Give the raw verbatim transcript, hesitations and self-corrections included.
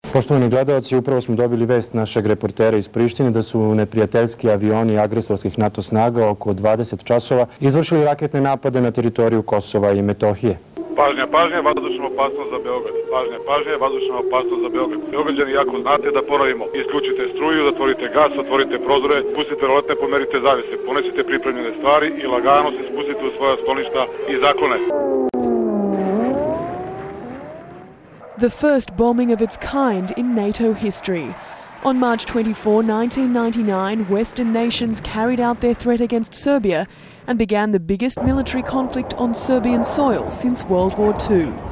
Poštovani gledalci, upravo smo dobili vest našeg reportera iz Prištine da su neprijateljski avioni agresorskih NATO snaga oko dvadeset časova izvršili raketne napade na teritoriju Kosova i Metohije. Pažnja, pažnja, vazdušna opasnost za Beograd. Pažnja, pažnja, vazdušna opasnost za Beograd. Beograđani, jako znate da ponovimo. Isključite struju, zatvorite gas, otvorite prozore, pustite roletne, pomerite zavese, ponesite pripremljene stvari i lagano se spustite u svoja skloništa i zaklone. The first bombing of its kind in NATO history. On March twenty-fourth, nineteen ninety-nine, Western nations carried out their threat against Serbia and began the biggest military conflict on Serbian soil since World War Two.